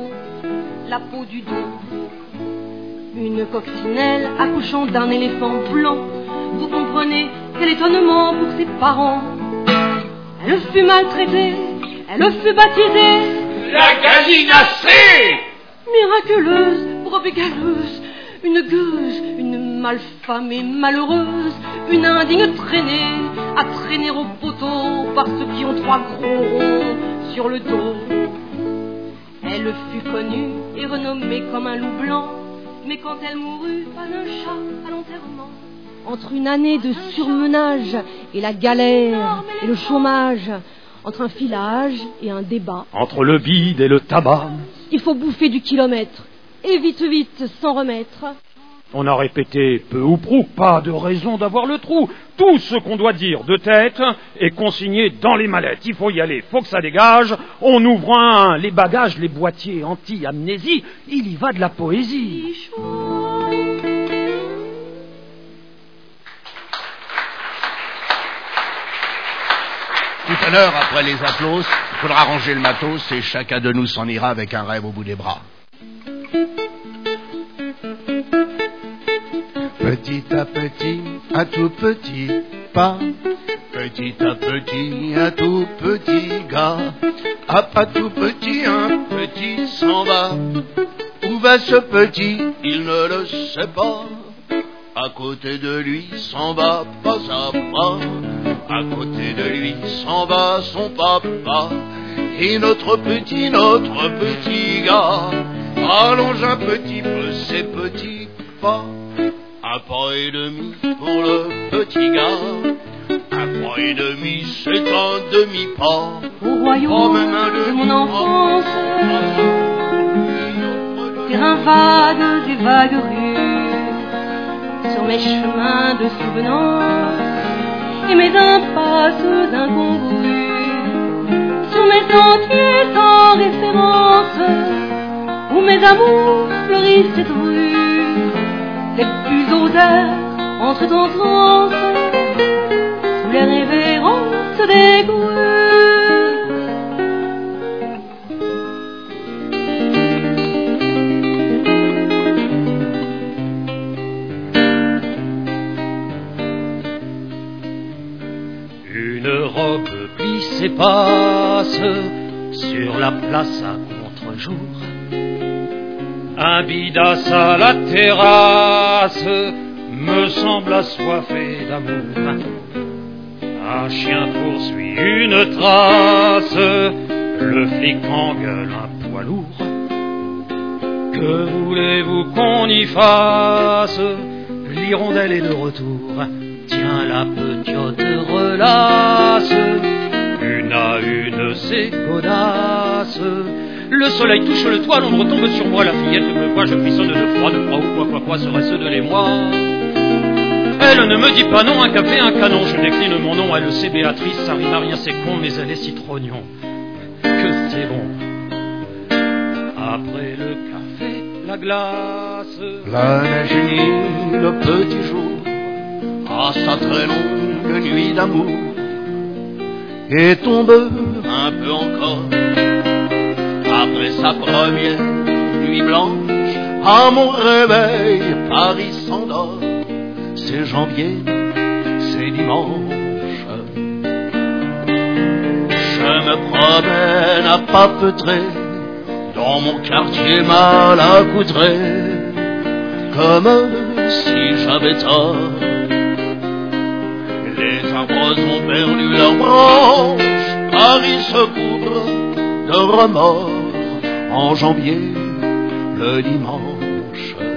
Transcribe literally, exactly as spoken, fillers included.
peau, la peau du dos. Une coccinelle accouchant d'un éléphant blanc. Vous comprenez quel étonnement pour ses parents. Elle fut maltraitée, elle fut baptisée la gallinacée. Miraculeuse, propégaleuse, une gueuse, une malfamée malheureuse, une indigne traînée, à traîner au poteau par ceux qui ont trois gros ronds sur le dos. Elle fut connue et renommée comme un loup blanc, mais quand elle mourut, pas un chat à l'enterrement. Entre une année de surmenage et la galère et le chômage, entre un filage et un débat, entre le bide et le tabac, il faut bouffer du kilomètre, et vite vite s'en remettre. On a répété peu ou prou, pas de raison d'avoir le trou. Tout ce qu'on doit dire de tête est consigné dans les mallettes. Il faut y aller, faut que ça dégage. On ouvre un, les bagages, les boîtiers anti-amnésie. Il y va de la poésie. Tout à l'heure, après les applaudissements, il faudra ranger le matos et chacun de nous s'en ira avec un rêve au bout des bras. Petit à petit, un tout petit pas. Petit à petit, un tout petit gars. À pas tout petit, un petit s'en va. Où va ce petit? Il ne le sait pas. À côté de lui s'en va pas à pas. À côté de lui s'en va son papa. Et notre petit, notre petit gars allonge un petit peu ses petits pas. Un pas et demi pour le petit gars. Un pas et demi, c'est un demi-pas. Au royaume de mon enfance, terrains vagues et vagues rues, sur mes chemins de souvenance et mes impasses incongrues, sur mes sentiers sans référence, où mes amours fleurissent et rues. Les plus aux airs entrent en transe sous les révérences des grues. Une robe plissée passe sur la place à contre-jour. Un bidas à la terrasse me semble assoiffé d'amour. Un chien poursuit une trace, le flic engueule un poids lourd. Que voulez-vous qu'on y fasse? L'hirondelle est de retour. Tiens, la petite relasse, une à une c'est godasse. Le soleil touche le toit, l'ombre tombe sur moi, la fillette me voit, je frissonne de froid, de froid, ou quoi, quoi, quoi, serait-ce de l'émoi? Elle ne me dit pas non, un café, un canon, je décline mon nom, elle sait Béatrice, ça rime à rien, c'est con, mais elle est citrognon. Que c'est bon. Après le café, la glace. La neige unie, le petit jour, à sa très longue nuit d'amour, et tombe un peu encore. Après sa première nuit blanche, à mon réveil, Paris s'endort. C'est janvier, c'est dimanche. Je me promène à pas feutré dans mon quartier mal accoutré, comme si j'avais tort. Les arbres ont perdu leurs branches, Paris se couvre de remords. En janvier, le dimanche,